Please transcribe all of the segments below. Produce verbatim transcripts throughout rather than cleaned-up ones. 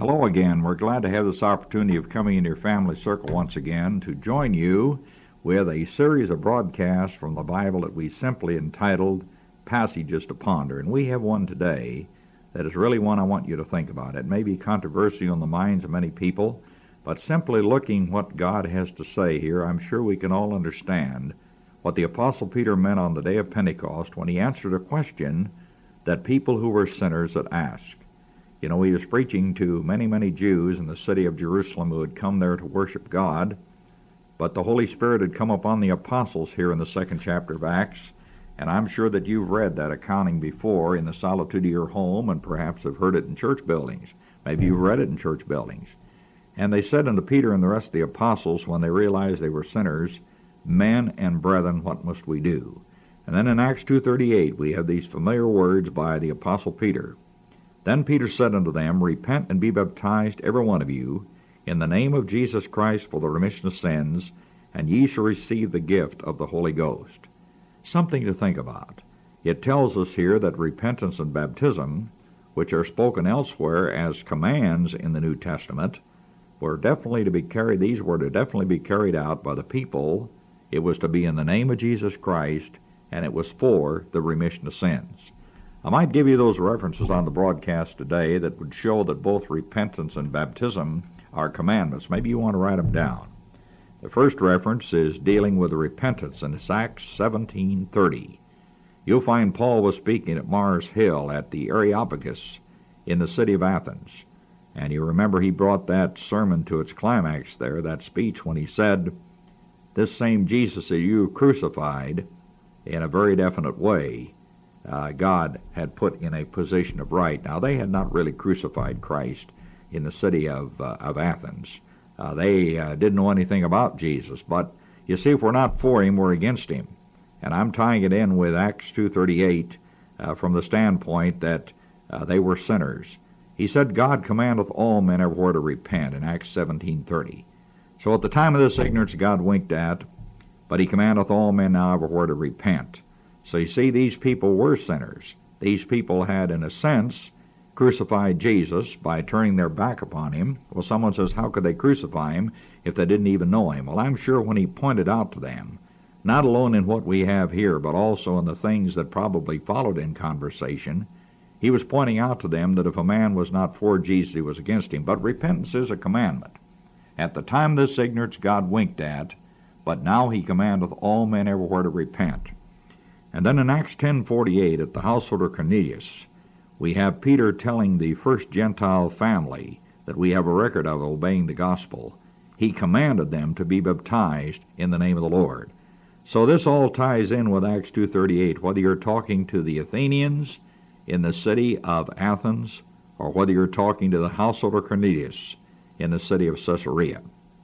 Hello again. We're glad to have this opportunity of coming into your family circle once again to join you with a series of broadcasts from the Bible that we simply entitled Passages to Ponder. And we have one today that is really one I want you to think about. It may be controversial in the minds of many people, but simply looking what God has to say here, I'm sure we can all understand what the Apostle Peter meant on the day of Pentecost when he answered a question that people who were sinners had asked. You know, he was preaching to many, many Jews in the city of Jerusalem who had come there to worship God, but the Holy Spirit had come upon the apostles here in the second chapter of Acts, and I'm sure that you've read that accounting before in the solitude of your home and perhaps have heard it in church buildings. Maybe you've read it in church buildings. And they said unto Peter and the rest of the apostles, when they realized they were sinners, Men and brethren, what must we do? And then in Acts two thirty-eight we have these familiar words by the Apostle Peter. Then Peter said unto them, Repent and be baptized, every one of you, in the name of Jesus Christ for the remission of sins, and ye shall receive the gift of the Holy Ghost. Something to think about. It tells us here that repentance and baptism, which are spoken elsewhere as commands in the New Testament, were definitely to be carried, these were to definitely be carried out by the people. It was to be in the name of Jesus Christ, and it was for the remission of sins. I might give you those references on the broadcast today that would show that both repentance and baptism are commandments. Maybe you want to write them down. The first reference is dealing with repentance, and it's Acts seventeen thirty. You'll find Paul was speaking at Mars Hill at the Areopagus in the city of Athens. And you remember he brought that sermon to its climax there, that speech, when he said, This same Jesus that you crucified in a very definite way, Uh, God had put in a position of right. Now, they had not really crucified Christ in the city of, uh, of Athens. Uh, they uh, didn't know anything about Jesus. But, you see, if we're not for him, we're against him. And I'm tying it in with Acts two thirty-eight uh, from the standpoint that uh, they were sinners. He said, God commandeth all men everywhere to repent in Acts seventeen thirty. So at the time of this ignorance, God winked at, but he commandeth all men now everywhere to repent. So you see, these people were sinners. These people had, in a sense, crucified Jesus by turning their back upon him. Well, someone says, how could they crucify him if they didn't even know him? Well, I'm sure when he pointed out to them, not alone in what we have here, but also in the things that probably followed in conversation, he was pointing out to them that if a man was not for Jesus, he was against him. But repentance is a commandment. At the time this ignorance God winked at, but now he commandeth all men everywhere to repent. And then in Acts ten forty-eight, at the household of Cornelius, we have Peter telling the first Gentile family that we have a record of obeying the gospel. He commanded them to be baptized in the name of the Lord. So this all ties in with Acts two thirty-eight, whether you're talking to the Athenians in the city of Athens, or whether you're talking to the household of Cornelius in the city of Caesarea.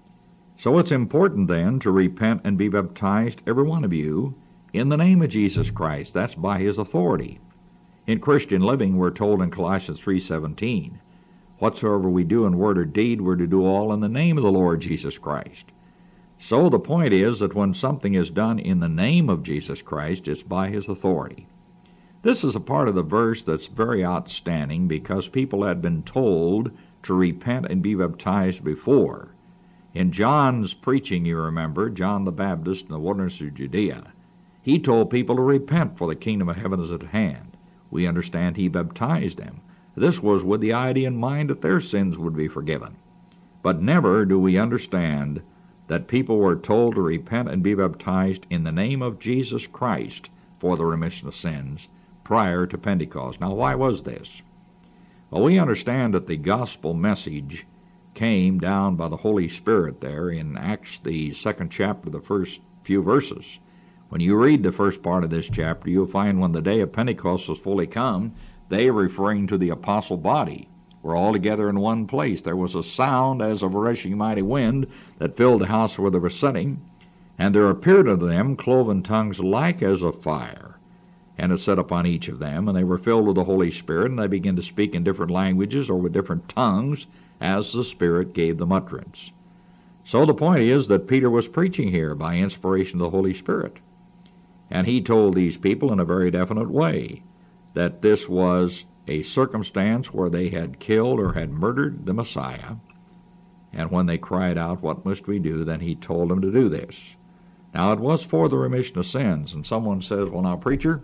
So it's important then to repent and be baptized, every one of you, in the name of Jesus Christ. That's by his authority. In Christian living, we're told in Colossians three seventeen, whatsoever we do in word or deed, we're to do all in the name of the Lord Jesus Christ. So the point is that when something is done in the name of Jesus Christ, it's by his authority. This is a part of the verse that's very outstanding because people had been told to repent and be baptized before. In John's preaching, you remember, John the Baptist in the wilderness of Judea, he told people to repent, for the kingdom of heaven is at hand. We understand he baptized them. This was with the idea in mind that their sins would be forgiven. But never do we understand that people were told to repent and be baptized in the name of Jesus Christ for the remission of sins prior to Pentecost. Now, why was this? Well, we understand that the gospel message came down by the Holy Spirit there in Acts, the second chapter, the first few verses. When you read the first part of this chapter, you'll find when the day of Pentecost was fully come, they, referring to the apostle body, were all together in one place. There was a sound as of a rushing mighty wind that filled the house where they were sitting, and there appeared unto them cloven tongues like as of fire, and it sat upon each of them, and they were filled with the Holy Spirit, and they began to speak in different languages or with different tongues, as the Spirit gave them utterance. So the point is that Peter was preaching here by inspiration of the Holy Spirit. And he told these people in a very definite way that this was a circumstance where they had killed or had murdered the Messiah. And when they cried out, "What must we do?" then he told them to do this. Now, it was for the remission of sins. And someone says, "Well, now, preacher,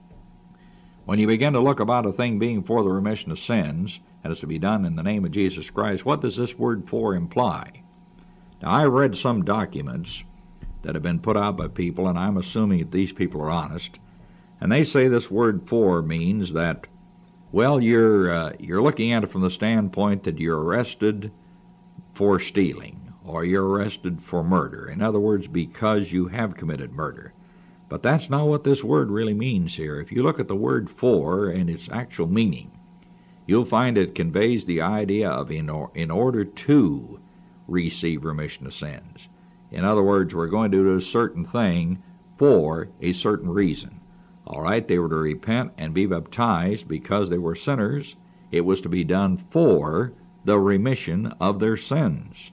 when you begin to look about a thing being for the remission of sins, and it's to be done in the name of Jesus Christ, what does this word 'for' imply?" Now, I read some documents that have been put out by people, and I'm assuming that these people are honest, and they say this word "for" means that, well, you're uh, you're looking at it from the standpoint that you're arrested for stealing, or you're arrested for murder. In other words, because you have committed murder. But that's not what this word really means here. If you look at the word "for" and its actual meaning, you'll find it conveys the idea of in, or, in order to receive remission of sins. In other words, we're going to do a certain thing for a certain reason. All right, they were to repent and be baptized because they were sinners. It was to be done for the remission of their sins.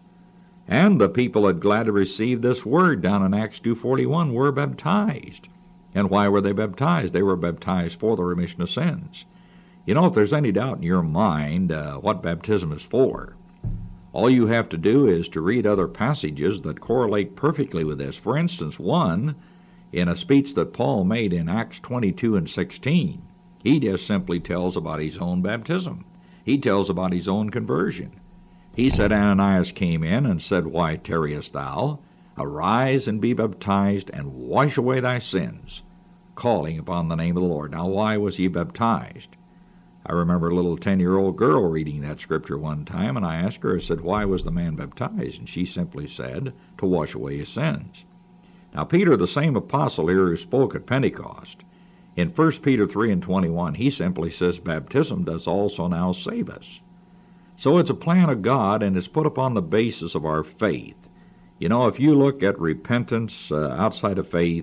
And the people that gladly received this word down in Acts two forty-one were baptized. And why were they baptized? They were baptized for the remission of sins. You know, if there's any doubt in your mind uh, what baptism is for, all you have to do is to read other passages that correlate perfectly with this. For instance, one, in a speech that Paul made in Acts twenty-two and sixteen, he just simply tells about his own baptism. He tells about his own conversion. He said, "Ananias came in and said, Why tarriest thou? Arise and be baptized and wash away thy sins, calling upon the name of the Lord." Now, why was he baptized? I remember a little ten-year-old girl reading that scripture one time, and I asked her, I said, "Why was the man baptized?" And she simply said, "To wash away his sins." Now, Peter, the same apostle here who spoke at Pentecost, in First Peter three and twenty-one, he simply says, "Baptism does also now save us." So it's a plan of God, and it's put upon the basis of our faith. You know, if you look at repentance uh, outside of faith,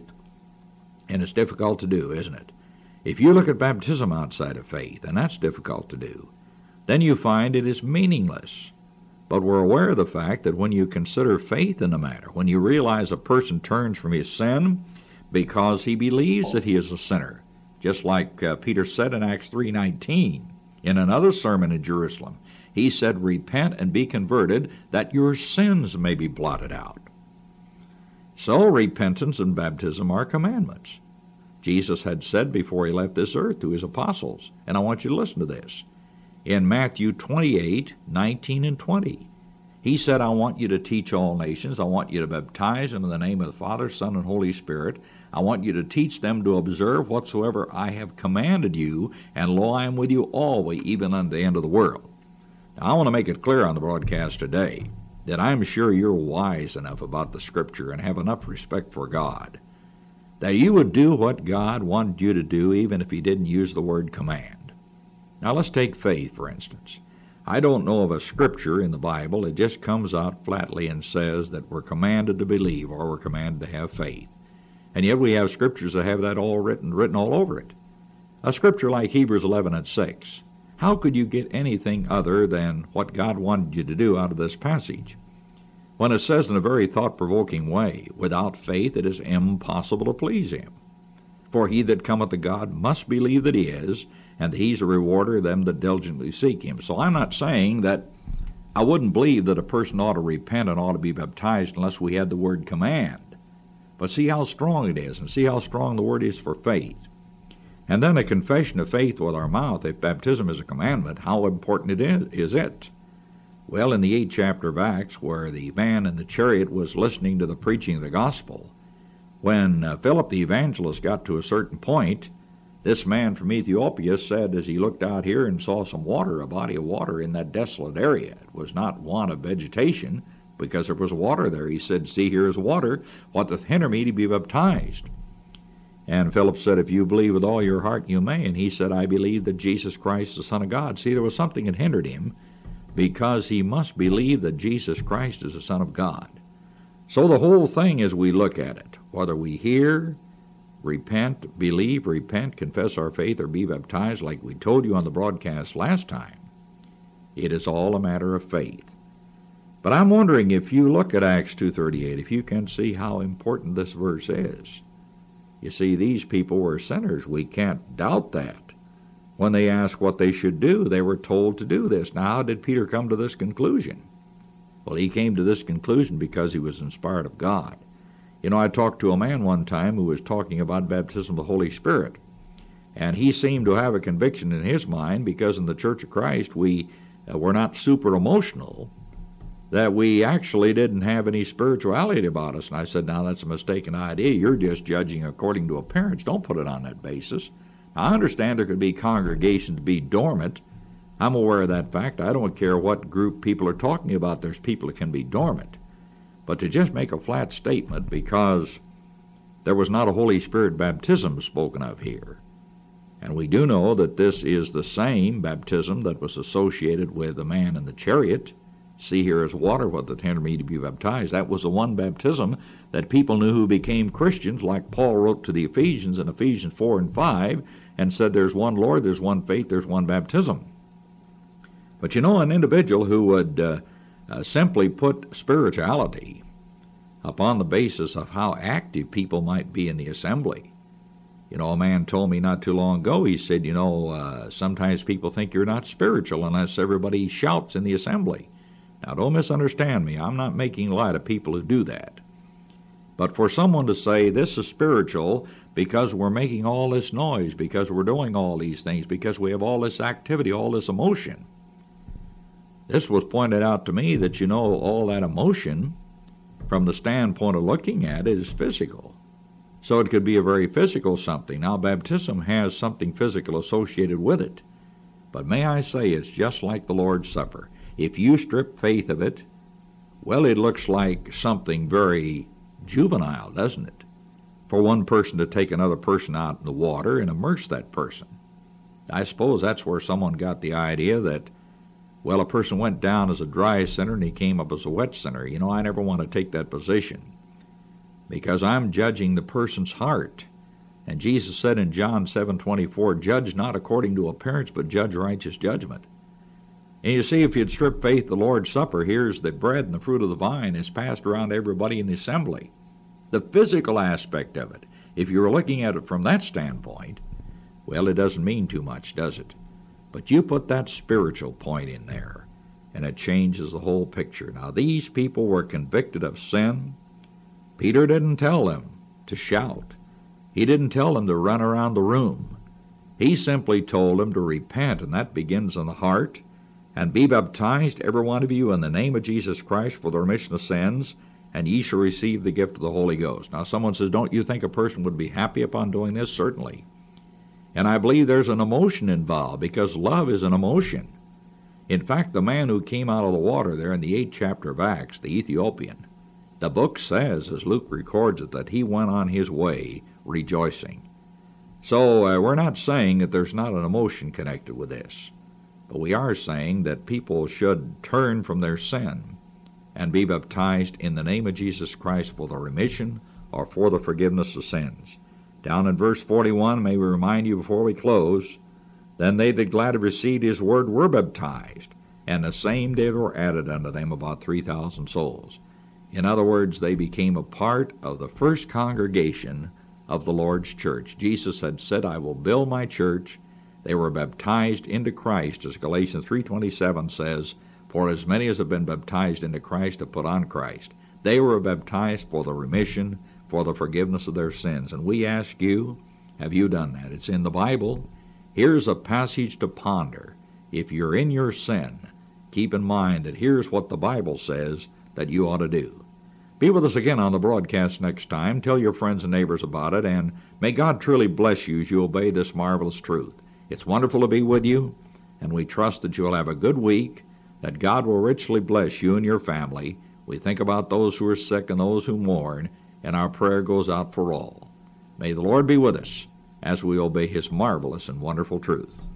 and it's difficult to do, isn't it? If you look at baptism outside of faith, and that's difficult to do, then you find it is meaningless. But we're aware of the fact that when you consider faith in the matter, when you realize a person turns from his sin because he believes that he is a sinner, just like uh, Peter said in Acts three nineteen, in another sermon in Jerusalem, he said, "Repent and be converted, that your sins may be blotted out." So repentance and baptism are commandments. Jesus had said before he left this earth to his apostles, and I want you to listen to this, in Matthew twenty-eight, nineteen and twenty. He said, "I want you to teach all nations. I want you to baptize them in the name of the Father, Son, and Holy Spirit. I want you to teach them to observe whatsoever I have commanded you, and lo, I am with you always, even unto the end of the world." Now, I want to make it clear on the broadcast today that I'm sure you're wise enough about the Scripture and have enough respect for God that you would do what God wanted you to do even if he didn't use the word command. Now, let's take faith, for instance. I don't know of a Scripture in the Bible that just comes out flatly and says that we're commanded to believe or we're commanded to have faith. And yet we have Scriptures that have that all written, written all over it. A Scripture like Hebrews eleven and six. How could you get anything other than what God wanted you to do out of this passage? When it says in a very thought-provoking way, "Without faith it is impossible to please him. For he that cometh to God must believe that he is, and that he's a rewarder of them that diligently seek him." So I'm not saying that I wouldn't believe that a person ought to repent and ought to be baptized unless we had the word command. But see how strong it is, and see how strong the word is for faith. And then a confession of faith with our mouth, if baptism is a commandment, how important it is, is it? Well, in the eighth chapter of Acts, where the man in the chariot was listening to the preaching of the gospel, when uh, Philip the evangelist got to a certain point, this man from Ethiopia said, as he looked out here and saw some water, a body of water in that desolate area, it was not want of vegetation, because there was water there. He said, "See, here is water. What doth hinder me to be baptized?" And Philip said, "If you believe with all your heart, you may." And he said, "I believe that Jesus Christ is the Son of God." See, there was something that hindered him, because he must believe that Jesus Christ is the Son of God. So the whole thing, as we look at it, whether we hear, repent, believe, repent, confess our faith, or be baptized, like we told you on the broadcast last time, it is all a matter of faith. But I'm wondering, if you look at Acts two thirty-eight, if you can see how important this verse is. You see, these people were sinners. We can't doubt that. When they asked what they should do, they were told to do this. Now, how did Peter come to this conclusion? Well, he came to this conclusion because he was inspired of God. You know, I talked to a man one time who was talking about baptism of the Holy Spirit, and he seemed to have a conviction in his mind, because in the Church of Christ we uh, were not super emotional, that we actually didn't have any spirituality about us. And I said, now that's a mistaken idea. You're just judging according to appearance. Don't put it on that basis. Now, I understand there could be congregations be dormant. I'm aware of that fact. I don't care what group people are talking about. There's people that can be dormant. But to just make a flat statement because there was not a Holy Spirit baptism spoken of here, and we do know that this is the same baptism that was associated with the man in the chariot. See, here is water, what the tender me to be baptized. That was the one baptism that people knew who became Christians, like Paul wrote to the Ephesians in Ephesians four and five, and said there's one Lord, there's one faith, there's one baptism. But you know, an individual who would uh, uh, simply put spirituality upon the basis of how active people might be in the assembly. You know, a man told me not too long ago, he said, you know, uh, sometimes people think you're not spiritual unless everybody shouts in the assembly. Now, don't misunderstand me. I'm not making light of people who do that. But for someone to say this is spiritual because we're making all this noise, because we're doing all these things, because we have all this activity, all this emotion. This was pointed out to me that, you know, all that emotion, from the standpoint of looking at it, is physical. So it could be a very physical something. Now, baptism has something physical associated with it. But may I say, it's just like the Lord's Supper. If you strip faith of it, well, it looks like something very juvenile, doesn't it? For one person to take another person out in the water and immerse that person. I suppose that's where someone got the idea that, well, a person went down as a dry sinner and he came up as a wet sinner. You know, I never want to take that position, because I'm judging the person's heart. And Jesus said in John seven twenty-four, judge not according to appearance, but judge righteous judgment. And you see, if you'd strip faith, the Lord's Supper, here's the bread and the fruit of the vine is passed around everybody in the assembly. The physical aspect of it, if you're looking at it from that standpoint, well, it doesn't mean too much, does it? But you put that spiritual point in there, and it changes the whole picture. Now, these people were convicted of sin. Peter didn't tell them to shout. He didn't tell them to run around the room. He simply told them to repent, and that begins in the heart. And be baptized, every one of you, in the name of Jesus Christ for the remission of sins, and ye shall receive the gift of the Holy Ghost. Now, someone says, don't you think a person would be happy upon doing this? Certainly. And I believe there's an emotion involved, because love is an emotion. In fact, the man who came out of the water there in the eighth chapter of Acts, the Ethiopian, the book says, as Luke records it, that he went on his way rejoicing. So uh, we're not saying that there's not an emotion connected with this. But we are saying that people should turn from their sin and be baptized in the name of Jesus Christ for the remission or for the forgiveness of sins. Down in verse forty-one, may we remind you before we close, then they that gladly received his word were baptized, and the same day were added unto them about three thousand souls. In other words, they became a part of the first congregation of the Lord's church. Jesus had said, I will build my church. They were baptized into Christ, as Galatians three twenty-seven says, for as many as have been baptized into Christ have put on Christ. They were baptized for the remission, for the forgiveness of their sins. And we ask you, have you done that? It's in the Bible. Here's a passage to ponder. If you're in your sin, keep in mind that here's what the Bible says that you ought to do. Be with us again on the broadcast next time. Tell your friends and neighbors about it, and may God truly bless you as you obey this marvelous truth. It's wonderful to be with you, and we trust that you'll have a good week, that God will richly bless you and your family. We think about those who are sick and those who mourn, and our prayer goes out for all. May the Lord be with us as we obey his marvelous and wonderful truth.